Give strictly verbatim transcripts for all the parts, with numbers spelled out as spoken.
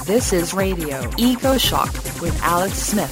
This is Radio Eco Shock with Alex Smith.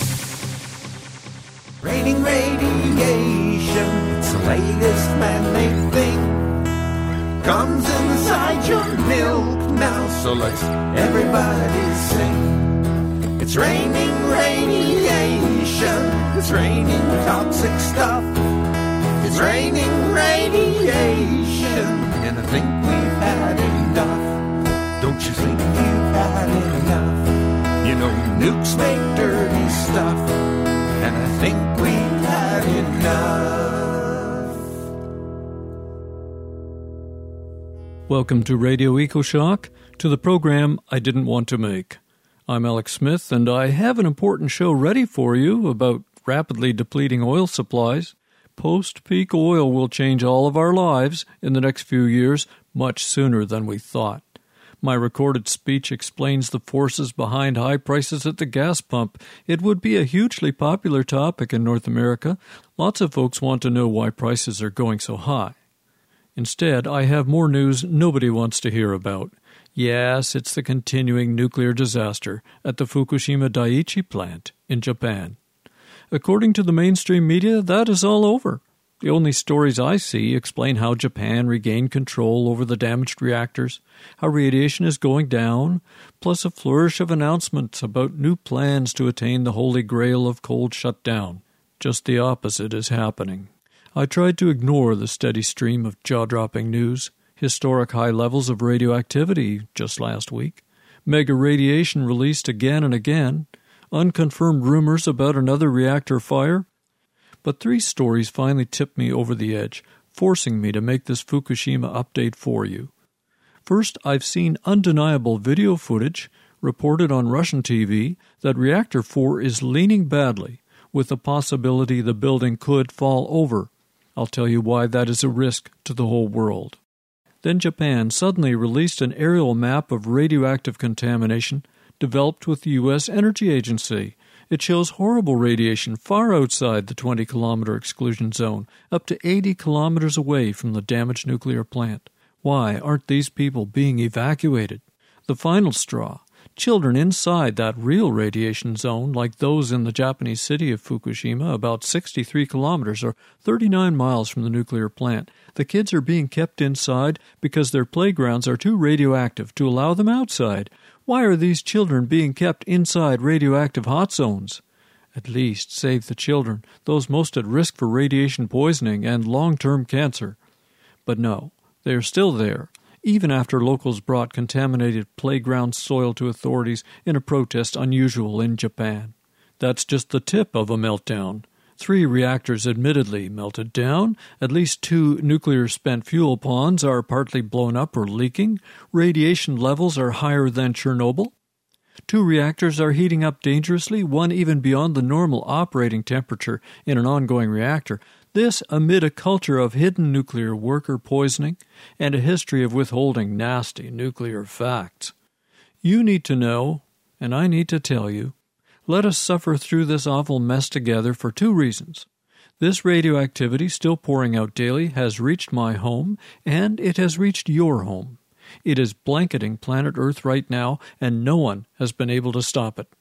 Raining radiation, it's the latest man-made thing. Comes inside your milk now, so let's everybody sing. It's raining radiation, it's raining toxic stuff. It's raining radiation, and I think we've had enough. Don't you think you've had enough? You know, nukes make dirty stuff, and I think we've had enough. Welcome to Radio EcoShock, to the program I didn't want to make. I'm Alex Smith, and I have an important show ready for you about rapidly depleting oil supplies. Post-peak oil will change all of our lives in the next few years, much sooner than we thought. My recorded speech explains the forces behind high prices at the gas pump. It would be a hugely popular topic in North America. Lots of folks want to know why prices are going so high. Instead, I have more news nobody wants to hear about. Yes, it's the continuing nuclear disaster at the Fukushima Daiichi plant in Japan. According to the mainstream media, that is all over. The only stories I see explain how Japan regained control over the damaged reactors, how radiation is going down, plus a flourish of announcements about new plans to attain the holy grail of cold shutdown. Just the opposite is happening. I tried to ignore the steady stream of jaw-dropping news, historic high levels of radioactivity just last week, mega radiation released again and again, unconfirmed rumors about another reactor fire. But three stories finally tipped me over the edge, forcing me to make this Fukushima update for you. First, I've seen undeniable video footage reported on Russian T V that Reactor four is leaning badly, with the possibility the building could fall over. I'll tell you why that is a risk to the whole world. Then Japan suddenly released an aerial map of radioactive contamination developed with the U S Energy Agency. It shows horrible radiation far outside the twenty-kilometer exclusion zone, up to eighty kilometers away from the damaged nuclear plant. Why aren't these people being evacuated? The final straw. Children inside that real radiation zone, like those in the Japanese city of Fukushima, about sixty-three kilometers or thirty-nine miles from the nuclear plant. The kids are being kept inside because their playgrounds are too radioactive to allow them outside. Why are these children being kept inside radioactive hot zones? At least save the children, those most at risk for radiation poisoning and long-term cancer. But no, they are still there, even after locals brought contaminated playground soil to authorities in a protest unusual in Japan. That's just the tip of a meltdown. Three reactors admittedly melted down, at least two nuclear spent fuel ponds are partly blown up or leaking, radiation levels are higher than Chernobyl. Two reactors are heating up dangerously, one even beyond the normal operating temperature in an ongoing reactor. This amid a culture of hidden nuclear worker poisoning and a history of withholding nasty nuclear facts. You need to know, and I need to tell you, let us suffer through this awful mess together for two reasons. This radioactivity still pouring out daily has reached my home, and it has reached your home. It is blanketing planet Earth right now, and no one has been able to stop it.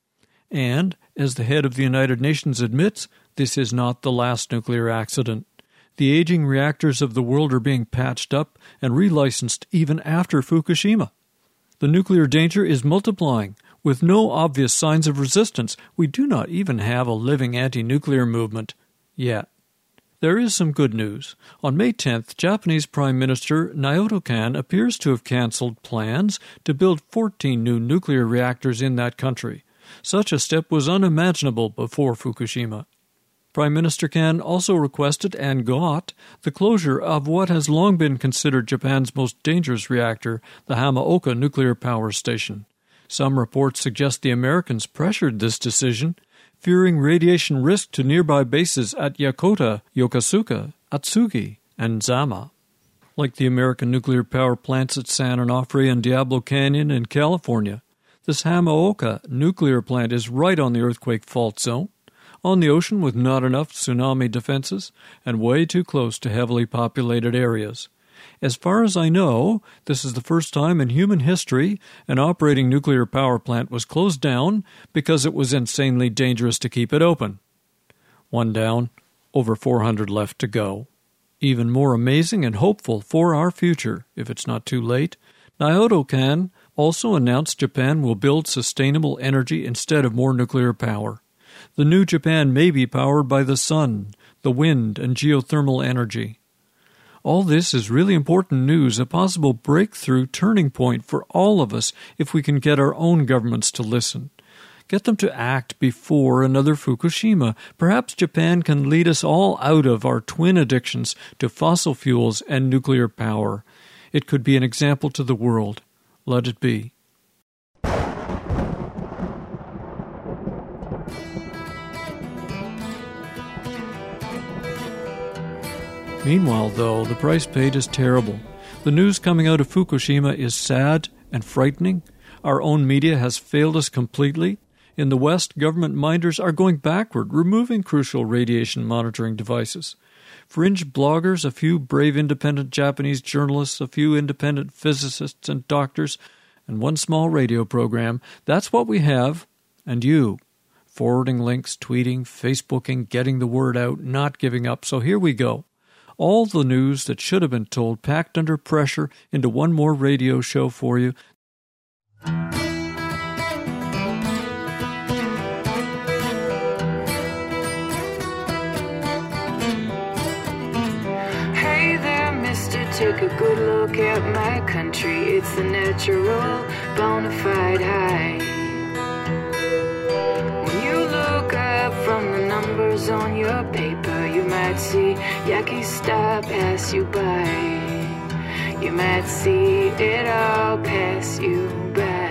And, as the head of the United Nations admits, this is not the last nuclear accident. The aging reactors of the world are being patched up and relicensed even after Fukushima. The nuclear danger is multiplying. With no obvious signs of resistance, we do not even have a living anti-nuclear movement yet. There is some good news. On May tenth, Japanese Prime Minister Naoto Kan appears to have cancelled plans to build fourteen new nuclear reactors in that country. Such a step was unimaginable before Fukushima. Prime Minister Kan also requested and got the closure of what has long been considered Japan's most dangerous reactor, the Hamaoka nuclear power station. Some reports suggest the Americans pressured this decision, fearing radiation risk to nearby bases at Yokota, Yokosuka, Atsugi, and Zama. Like the American nuclear power plants at San Onofre and Diablo Canyon in California, this Hamaoka nuclear plant is right on the earthquake fault zone, on the ocean with not enough tsunami defenses, and way too close to heavily populated areas. As far as I know, this is the first time in human history an operating nuclear power plant was closed down because it was insanely dangerous to keep it open. One down, over four hundred left to go. Even more amazing and hopeful for our future, if it's not too late, Nyoto-kan also announced Japan will build sustainable energy instead of more nuclear power. The new Japan may be powered by the sun, the wind, and geothermal energy. All this is really important news, a possible breakthrough turning point for all of us if we can get our own governments to listen. Get them to act before another Fukushima. Perhaps Japan can lead us all out of our twin addictions to fossil fuels and nuclear power. It could be an example to the world. Let it be. Meanwhile, though, the price paid is terrible. The news coming out of Fukushima is sad and frightening. Our own media has failed us completely. In the West, government minders are going backward, removing crucial radiation monitoring devices. Fringe bloggers, a few brave independent Japanese journalists, a few independent physicists and doctors, and one small radio program. That's what we have. And you. Forwarding links, tweeting, Facebooking, getting the word out, not giving up. So here we go. All the news that should have been told packed under pressure into one more radio show for you. Hey there, mister, take a good look at my country. It's the natural, bona fide high. When you look up from the numbers on your paper, you might see Yakista pass you by. You might see it all pass you by.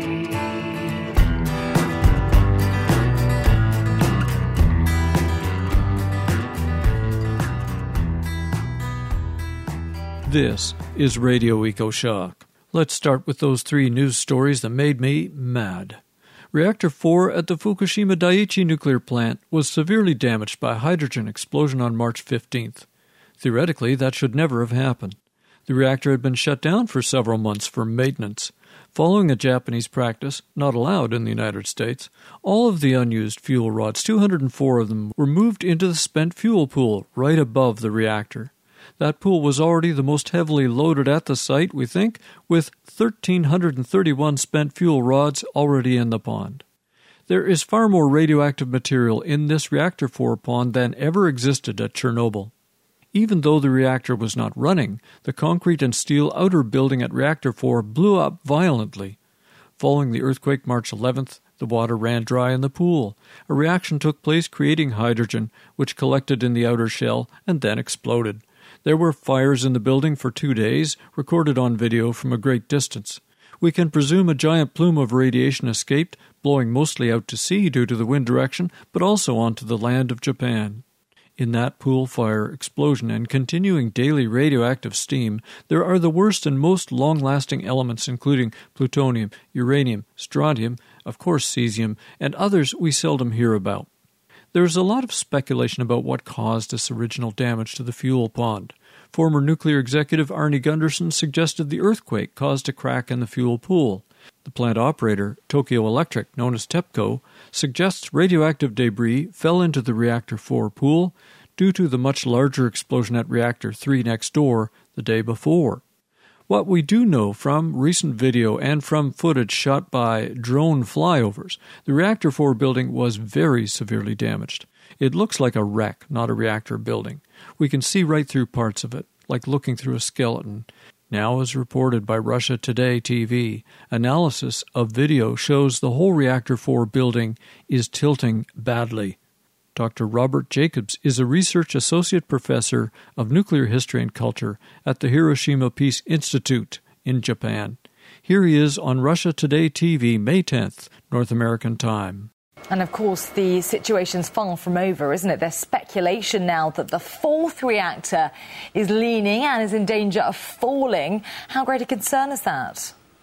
This is Radio EcoShock. Let's start with those three news stories that made me mad. Reactor four at the Fukushima Daiichi nuclear plant was severely damaged by a hydrogen explosion on March fifteenth. Theoretically, that should never have happened. The reactor had been shut down for several months for maintenance. Following a Japanese practice, not allowed in the United States, all of the unused fuel rods, two hundred four of them, were moved into the spent fuel pool right above the reactor. That pool was already the most heavily loaded at the site, we think, with one thousand three hundred thirty-one spent fuel rods already in the pond. There is far more radioactive material in this Reactor four pond than ever existed at Chernobyl. Even though the reactor was not running, the concrete and steel outer building at Reactor four blew up violently. Following the earthquake March eleventh, the water ran dry in the pool. A reaction took place creating hydrogen, which collected in the outer shell and then exploded. There were fires in the building for two days, recorded on video from a great distance. We can presume a giant plume of radiation escaped, blowing mostly out to sea due to the wind direction, but also onto the land of Japan. In that pool fire, explosion, and continuing daily radioactive steam, there are the worst and most long-lasting elements including plutonium, uranium, strontium, of course cesium, and others we seldom hear about. There is a lot of speculation about what caused this original damage to the fuel pond. Former nuclear executive Arnie Gunderson suggested the earthquake caused a crack in the fuel pool. The plant operator, Tokyo Electric, known as TEPCO, suggests radioactive debris fell into the Reactor four pool due to the much larger explosion at Reactor three next door the day before. What we do know from recent video and from footage shot by drone flyovers, the Reactor four building was very severely damaged. It looks like a wreck, not a reactor building. We can see right through parts of it, like looking through a skeleton. Now, as reported by Russia Today T V, analysis of video shows the whole Reactor four building is tilting badly. Doctor Robert Jacobs is a research associate professor of nuclear history and culture at the Hiroshima Peace Institute in Japan. Here he is on Russia Today T V, May tenth, North American time. And of course, the situation's far from over, isn't it? There's speculation now that the fourth reactor is leaning and is in danger of falling. How great a concern is that?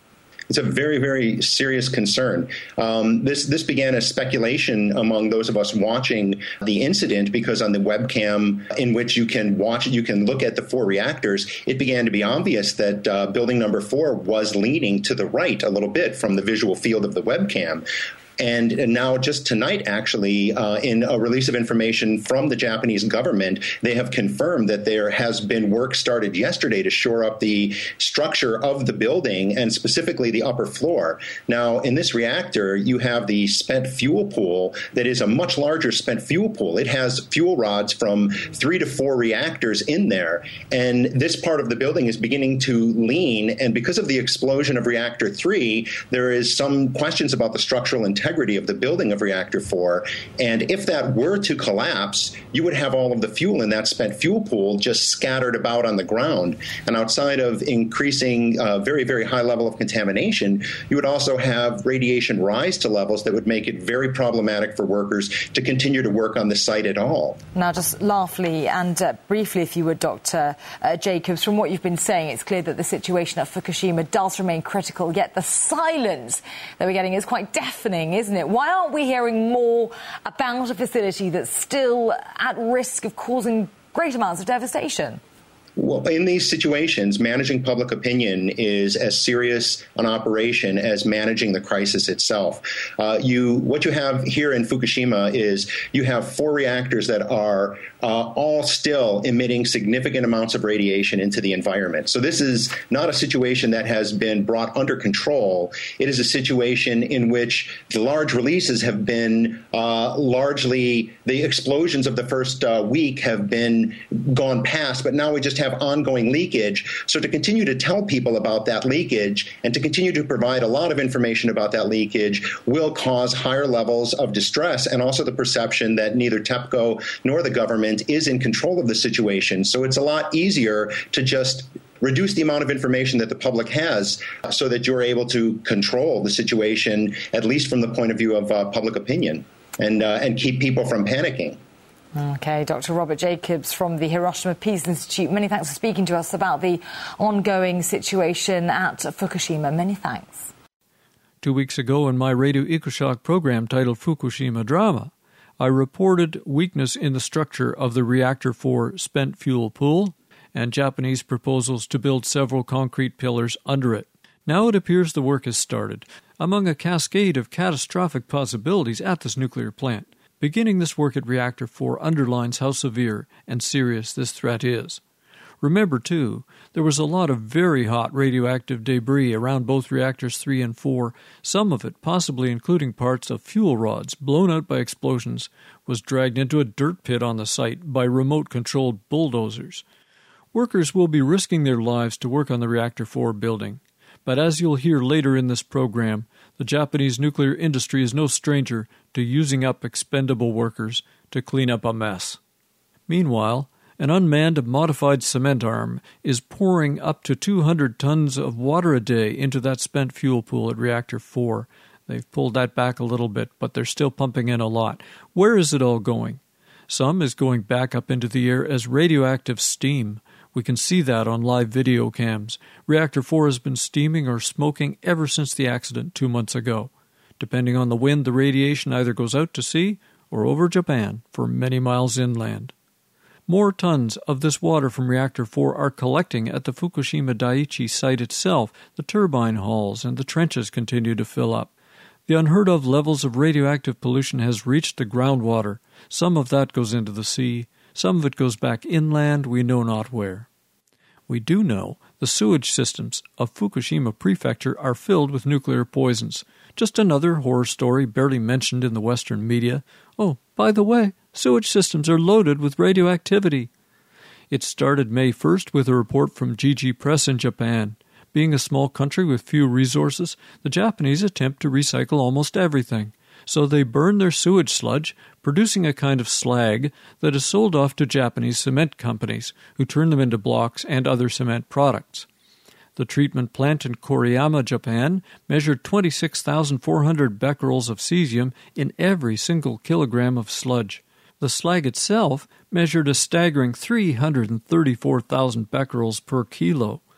it's a very, very serious concern. Um, this this began as speculation among those of us watching the incident, because on the webcam in which you can watch it, you can look at the four reactors, it began to be obvious that uh, building number four was leaning to the right a little bit from the visual field of the webcam. And, and now just tonight, actually, uh, in a release of information from the Japanese government, they have confirmed that there has been work started yesterday to shore up the structure of the building, and specifically the upper floor. Now, in this reactor, you have the spent fuel pool that is a much larger spent fuel pool. It has fuel rods from three to four reactors in there. And this part of the building is beginning to lean. And because of the explosion of reactor three, there is some questions about the structural integrity of the building of reactor four. And if that were to collapse, you would have all of the fuel in that spent fuel pool just scattered about on the ground. And outside of increasing uh, very, very high level of contamination, you would also have radiation rise to levels that would make it very problematic for workers to continue to work on the site at all. Now, just lastly and uh, briefly, if you would, Doctor Uh, Jacobs, from what you've been saying, it's clear that the situation at Fukushima does remain critical, yet the silence that we're getting is quite deafening, isn't it? Why aren't we hearing more about a facility that's still at risk of causing great amounts of devastation? Well, in these situations, managing public opinion is as serious an operation as managing the crisis itself. Uh, you, what you have here in Fukushima is you have four reactors that are uh, all still emitting significant amounts of radiation into the environment. So this is not a situation that has been brought under control. It is a situation in which the large releases have been uh, largely, the explosions of the first uh, week have been gone past, but now we just have ongoing leakage. So to continue to tell people about that leakage and to continue to provide a lot of information about that leakage will cause higher levels of distress, and also the perception that neither TEPCO nor the government is in control of the situation. So it's a lot easier to just reduce the amount of information that the public has so that you're able to control the situation, at least from the point of view of uh, public opinion, and, uh, and keep people from panicking. OK, Doctor Robert Jacobs from the Hiroshima Peace Institute, many thanks for speaking to us about the ongoing situation at Fukushima. Many thanks. Two weeks ago in my Radio EcoShock program titled Fukushima Drama, I reported weakness in the structure of the Reactor four spent fuel pool and Japanese proposals to build several concrete pillars under it. Now it appears the work has started, among a cascade of catastrophic possibilities at this nuclear plant. Beginning this work at Reactor four underlines how severe and serious this threat is. Remember, too, there was a lot of very hot radioactive debris around both reactors three and four. Some of it, possibly including parts of fuel rods blown out by explosions, was dragged into a dirt pit on the site by remote-controlled bulldozers. Workers will be risking their lives to work on the Reactor four building. But as you'll hear later in this program, the Japanese nuclear industry is no stranger to using up expendable workers to clean up a mess. Meanwhile, an unmanned modified cement arm is pouring up to two hundred tons of water a day into that spent fuel pool at Reactor four. They've pulled that back a little bit, but they're still pumping in a lot. Where is it all going? Some is going back up into the air as radioactive steam. We can see that on live video cams. Reactor four has been steaming or smoking ever since the accident two months ago. Depending on the wind, the radiation either goes out to sea or over Japan for many miles inland. More tons of this water from Reactor four are collecting at the Fukushima Daiichi site itself. The turbine halls and the trenches continue to fill up. The unheard-of levels of radioactive pollution has reached the groundwater. Some of that goes into the sea. Some of it goes back inland, we know not where. We do know the sewage systems of Fukushima Prefecture are filled with nuclear poisons. Just another horror story barely mentioned in the Western media. Oh, by the way, sewage systems are loaded with radioactivity. It started May first with a report from G G Press in Japan. Being a small country with few resources, the Japanese attempt to recycle almost everything. So they burn their sewage sludge, producing a kind of slag that is sold off to Japanese cement companies, who turn them into blocks and other cement products. The treatment plant in Koriyama, Japan, measured twenty-six thousand four hundred becquerels of cesium in every single kilogram of sludge. The slag itself measured a staggering three hundred thirty-four thousand becquerels per kilo.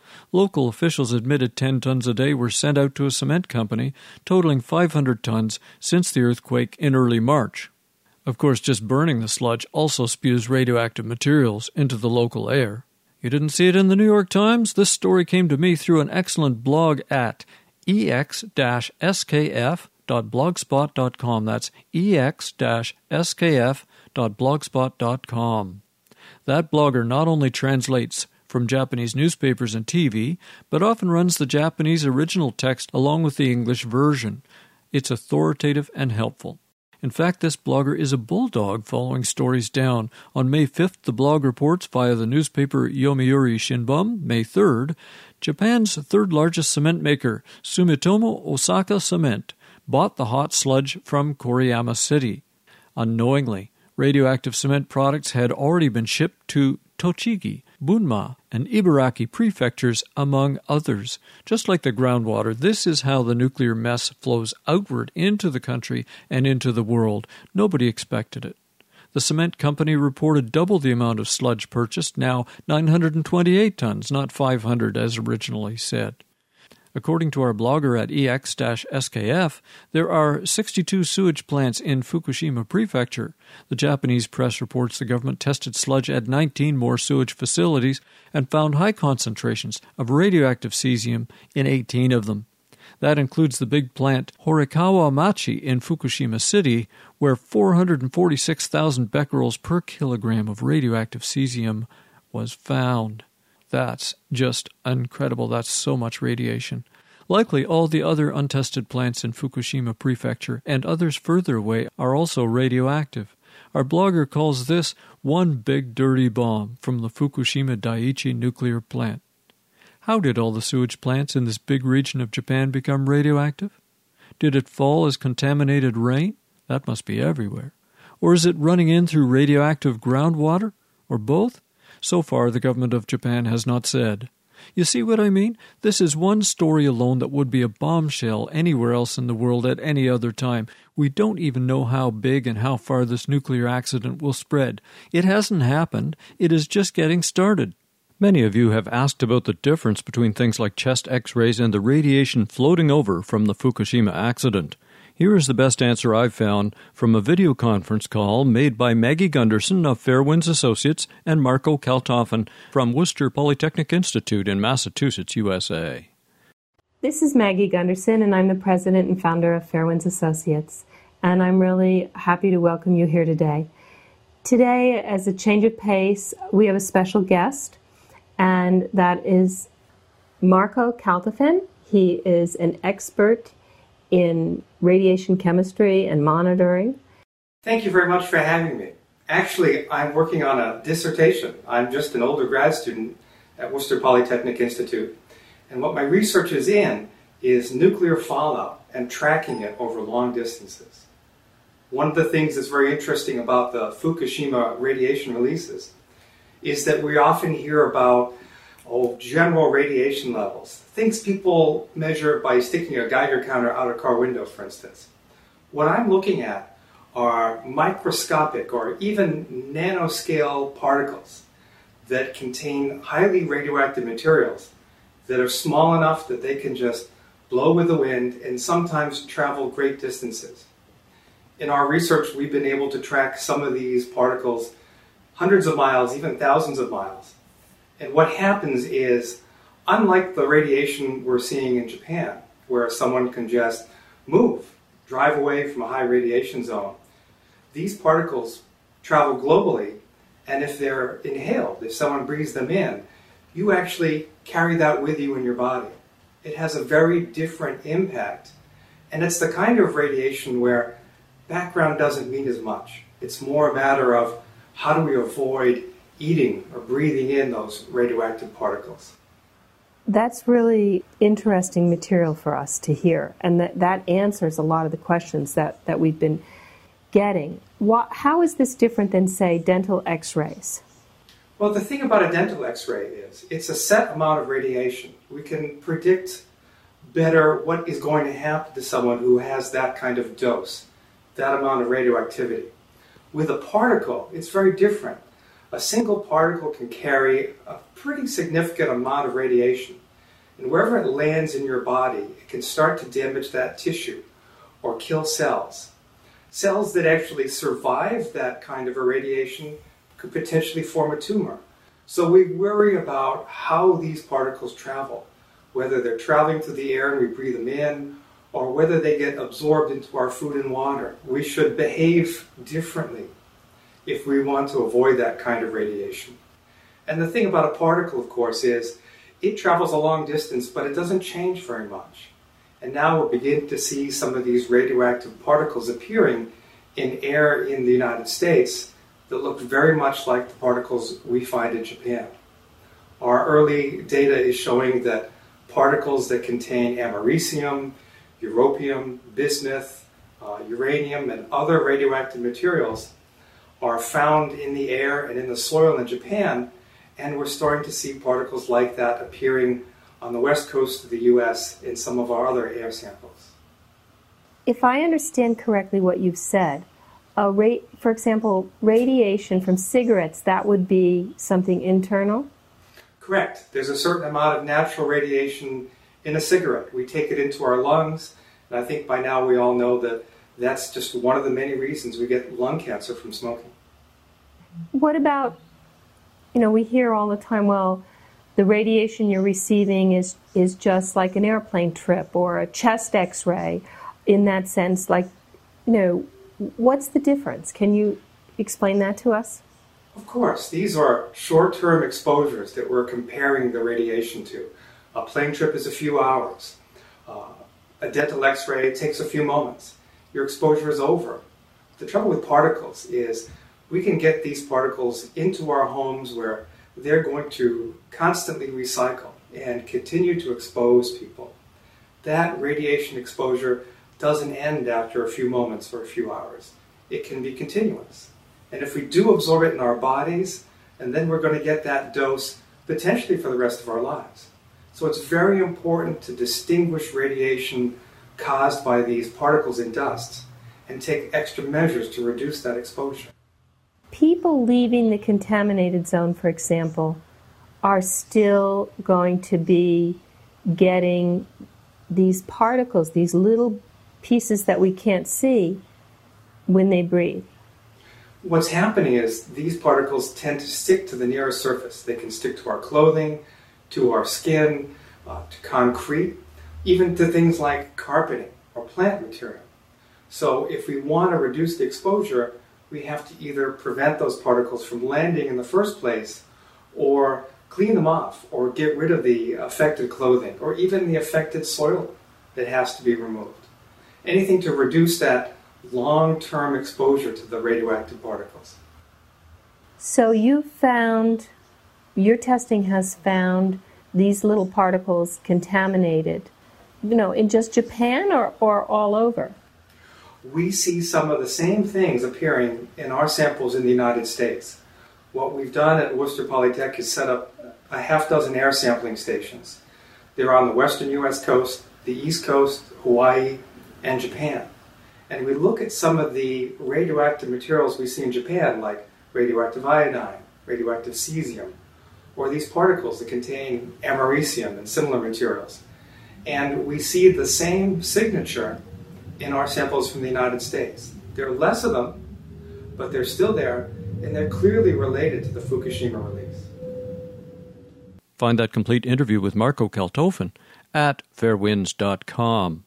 Local officials admitted ten tons a day were sent out to a cement company, totaling five hundred tons since the earthquake in early March. Of course, just burning the sludge also spews radioactive materials into the local air. You didn't see it in the New York Times? This story came to me through an excellent blog at e x dash s k f dot blogspot dot com. That's e x dash s k f dot blogspot dot com. That blogger not only translates from Japanese newspapers and T V, but often runs the Japanese original text along with the English version. It's authoritative and helpful. In fact, this blogger is a bulldog following stories down. On May fifth, the blog reports via the newspaper Yomiuri Shimbun, May third, Japan's third-largest cement maker, Sumitomo Osaka Cement, bought the hot sludge from Koriyama City. Unknowingly, radioactive cement products had already been shipped to Tochigi, Bunma, and Ibaraki prefectures, among others. Just like the groundwater, this is how the nuclear mess flows outward into the country and into the world. Nobody expected it. The cement company reported double the amount of sludge purchased, now nine hundred twenty-eight tons, not five hundred as originally said. According to our blogger at e x dash s k f, there are sixty-two sewage plants in Fukushima Prefecture. The Japanese press reports the government tested sludge at nineteen more sewage facilities and found high concentrations of radioactive cesium in eighteen of them. That includes the big plant Horikawa Machi in Fukushima City, where four hundred forty-six thousand becquerels per kilogram of radioactive cesium was found. That's just incredible. That's so much radiation. Likely all the other untested plants in Fukushima Prefecture and others further away are also radioactive. Our blogger calls this one big dirty bomb from the Fukushima Daiichi nuclear plant. How did all the sewage plants in this big region of Japan become radioactive? Did it fall as contaminated rain? That must be everywhere. Or is it running in through radioactive groundwater? Or both? So far, the government of Japan has not said. You see what I mean? This is one story alone that would be a bombshell anywhere else in the world at any other time. We don't even know how big and how far this nuclear accident will spread. It hasn't happened. It is just getting started. Many of you have asked about the difference between things like chest x-rays and the radiation floating over from the Fukushima accident. Here is the best answer I've found from a video conference call made by Maggie Gunderson of Fairwinds Associates and Marco Kaltofen from Worcester Polytechnic Institute in Massachusetts, U S A. This is Maggie Gunderson, and I'm the president and founder of Fairwinds Associates, and I'm really happy to welcome you here today. Today, as a change of pace, we have a special guest, and that is Marco Kaltofen. He is an expert in radiation chemistry and monitoring. Thank you very much for having me. Actually, I'm working on a dissertation. I'm just an older grad student at Worcester Polytechnic Institute. And what my research is in is nuclear fallout and tracking it over long distances. One of the things that's very interesting about the Fukushima radiation releases is that we often hear about oh, general radiation levels, things people measure by sticking a Geiger counter out a car window, for instance. What I'm looking at are microscopic or even nanoscale particles that contain highly radioactive materials that are small enough that they can just blow with the wind and sometimes travel great distances. In our research, we've been able to track some of these particles hundreds of miles, even thousands of miles. And what happens is, unlike the radiation we're seeing in Japan, where someone can just move, drive away from a high radiation zone, these particles travel globally, and if they're inhaled, if someone breathes them in, you actually carry that with you in your body. It has a very different impact, and it's the kind of radiation where background doesn't mean as much. It's more a matter of how do we avoid eating or breathing in those radioactive particles. That's really interesting material for us to hear, and that, that answers a lot of the questions that, that we've been getting. What, how is this different than, say, dental x-rays? Well, the thing about a dental x-ray is it's a set amount of radiation. We can predict better what is going to happen to someone who has that kind of dose, that amount of radioactivity. With a particle, it's very different. a single particle can carry a pretty significant amount of radiation. And wherever it lands in your body, it can start to damage that tissue or kill cells. Cells that actually survive that kind of irradiation could potentially form a tumor. So we worry about how these particles travel, whether they're traveling through the air and we breathe them in, or whether they get absorbed into our food and water. We should behave differently if we want to avoid that kind of radiation. And the thing about a particle, of course, is it travels a long distance, but it doesn't change very much. And now we're beginning to see some of these radioactive particles appearing in air in the United States that look very much like the particles we find in Japan. Our early data is showing that particles that contain americium, europium, bismuth, uh, uranium, and other radioactive materials are found in the air and in the soil in Japan, and we're starting to see particles like that appearing on the west coast of the U S in some of our other air samples. If I understand correctly what you've said, a ra- for example, radiation from cigarettes, that would be something internal? Correct. There's a certain amount of natural radiation in a cigarette. We take it into our lungs, and I think by now we all know that that's just one of the many reasons we get lung cancer from smoking. What about, you know, we hear all the time, well, the radiation you're receiving is, is just like an airplane trip or a chest x-ray in that sense. Like, you know, what's the difference? Can you explain that to us? Of course. These are short-term exposures that we're comparing the radiation to. A plane trip is a few hours. Uh, a dental x-ray takes a few moments. Your exposure is over. The trouble with particles is we can get these particles into our homes where they're going to constantly recycle and continue to expose people. That radiation exposure doesn't end after a few moments or a few hours. It can be continuous. And if we do absorb it in our bodies, and then we're going to get that dose potentially for the rest of our lives. So it's very important to distinguish radiation caused by these particles in dust and take extra measures to reduce that exposure. People leaving the contaminated zone, for example, are still going to be getting these particles, these little pieces that we can't see when they breathe. What's happening is these particles tend to stick to the nearest surface. They can stick to our clothing, to our skin, uh, to concrete, even to things like carpeting or plant material. So if we want to reduce the exposure, we have to either prevent those particles from landing in the first place or clean them off or get rid of the affected clothing or even the affected soil that has to be removed. Anything to reduce that long-term exposure to the radioactive particles. So you found, your testing has found these little particles contaminated, you know, in just Japan or, or all over? We see some of the same things appearing in our samples in the United States. What we've done at Worcester Polytech is set up a half dozen air sampling stations. They're on the western U S coast, the east coast, Hawaii, and Japan. And we look at some of the radioactive materials we see in Japan, like radioactive iodine, radioactive cesium, or these particles that contain americium and similar materials. And we see the same signature in our samples from the United States. There are less of them, but they're still there, and they're clearly related to the Fukushima release. Find that complete interview with Marco Kaltofen at fairwinds dot com.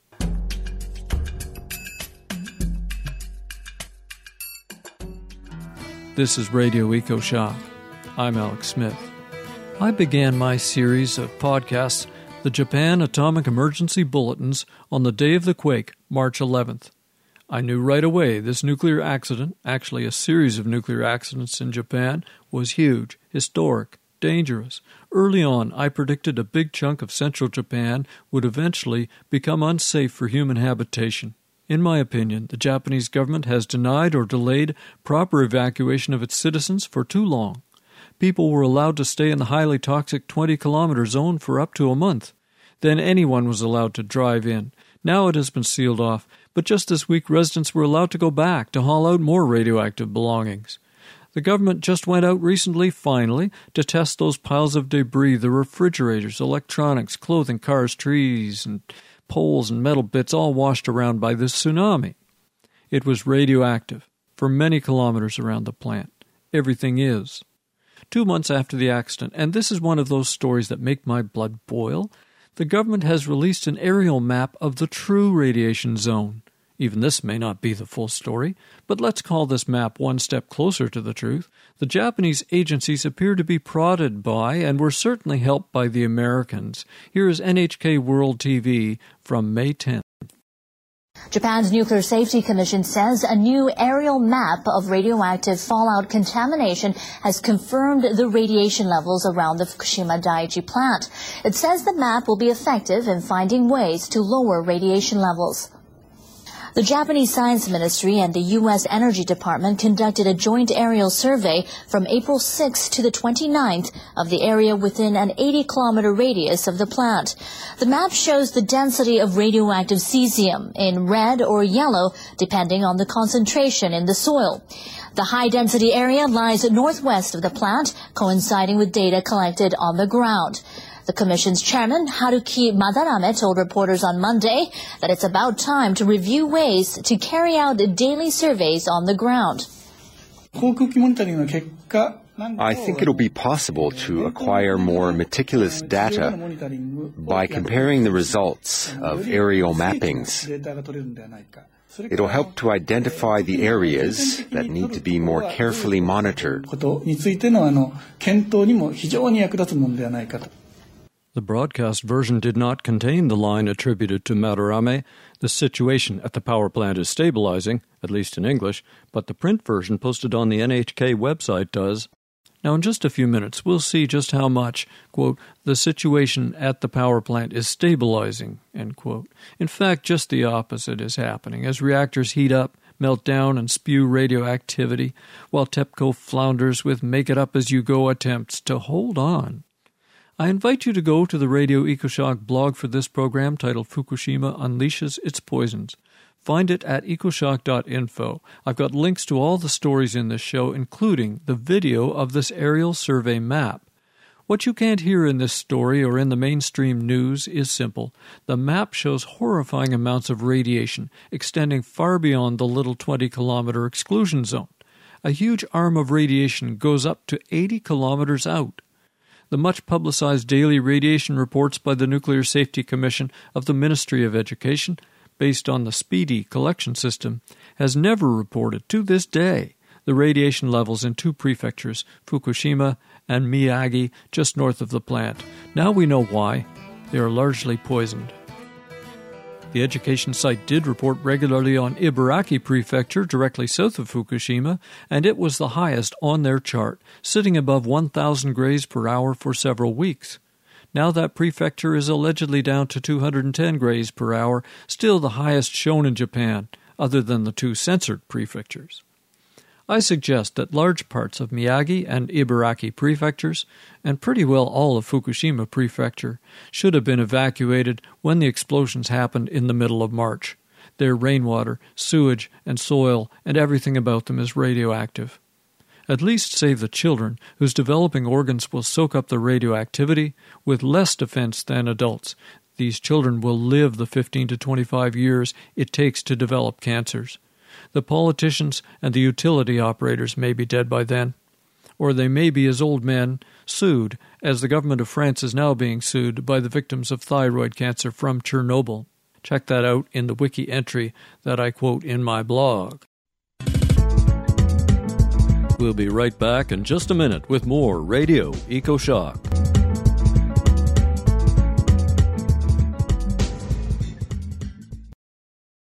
This is Radio EcoShock. I'm Alex Smith. I began my series of podcasts, the Japan Atomic Emergency Bulletins, on the day of the quake, March eleventh. I knew right away this nuclear accident, actually a series of nuclear accidents in Japan, was huge, historic, dangerous. Early on, I predicted a big chunk of central Japan would eventually become unsafe for human habitation. In my opinion, the Japanese government has denied or delayed proper evacuation of its citizens for too long. People were allowed to stay in the highly toxic twenty-kilometer zone for up to a month. Then anyone was allowed to drive in. Now it has been sealed off, but just this week residents were allowed to go back to haul out more radioactive belongings. The government just went out recently, finally, to test those piles of debris, the refrigerators, electronics, clothing, cars, trees, and poles and metal bits all washed around by this tsunami. It was radioactive for many kilometers around the plant. Everything is. Two months after the accident, and this is one of those stories that make my blood boil, the government has released an aerial map of the true radiation zone. Even this may not be the full story, but let's call this map one step closer to the truth. The Japanese agencies appear to be prodded by, and were certainly helped by, the Americans. Here is N H K World T V from May tenth. Japan's Nuclear Safety Commission says a new aerial map of radioactive fallout contamination has confirmed the radiation levels around the Fukushima Daiichi plant. It says the map will be effective in finding ways to lower radiation levels. The Japanese Science Ministry and the U S Energy Department conducted a joint aerial survey from April sixth to the twenty-ninth of the area within an eighty kilometer radius of the plant. The map shows the density of radioactive cesium in red or yellow, depending on the concentration in the soil. The high-density area lies northwest of the plant, coinciding with data collected on the ground. The Commission's chairman, Haruki Madarame, told reporters on Monday that it's about time to review ways to carry out daily surveys on the ground. I think it'll be possible to acquire more meticulous data by comparing the results of aerial mappings. It'll help to identify the areas that need to be more carefully monitored. The broadcast version did not contain the line attributed to Madarame. The situation at the power plant is stabilizing, at least in English, but the print version posted on the N H K website does. Now, in just a few minutes, we'll see just how much, quote, the situation at the power plant is stabilizing, end quote. In fact, just the opposite is happening as reactors heat up, melt down, and spew radioactivity, while TEPCO flounders with make-it-up-as-you-go attempts to hold on. I invite you to go to the Radio EcoShock blog for this program titled Fukushima Unleashes Its Poisons. Find it at ecoshock dot info. I've got links to all the stories in this show, including the video of this aerial survey map. What you can't hear in this story or in the mainstream news is simple. The map shows horrifying amounts of radiation extending far beyond the little twenty-kilometer exclusion zone. A huge arm of radiation goes up to eighty kilometers out. The much-publicized daily radiation reports by the Nuclear Safety Commission of the Ministry of Education, based on the SPEEDY collection system, has never reported, to this day, the radiation levels in two prefectures, Fukushima and Miyagi, just north of the plant. Now we know why. They are largely poisoned. The education site did report regularly on Ibaraki Prefecture, directly south of Fukushima, and it was the highest on their chart, sitting above one thousand grays per hour for several weeks. Now that prefecture is allegedly down to two hundred ten grays per hour, still the highest shown in Japan, other than the two censored prefectures. I suggest that large parts of Miyagi and Ibaraki prefectures, and pretty well all of Fukushima Prefecture, should have been evacuated when the explosions happened in the middle of March. Their rainwater, sewage, and soil, and everything about them is radioactive. At least save the children, whose developing organs will soak up the radioactivity with less defense than adults. These children will live the fifteen to twenty-five years it takes to develop cancers. The politicians and the utility operators may be dead by then. Or they may be as old men, sued, as the government of France is now being sued by the victims of thyroid cancer from Chernobyl. Check that out in the wiki entry that I quote in my blog. We'll be right back in just a minute with more Radio EcoShock.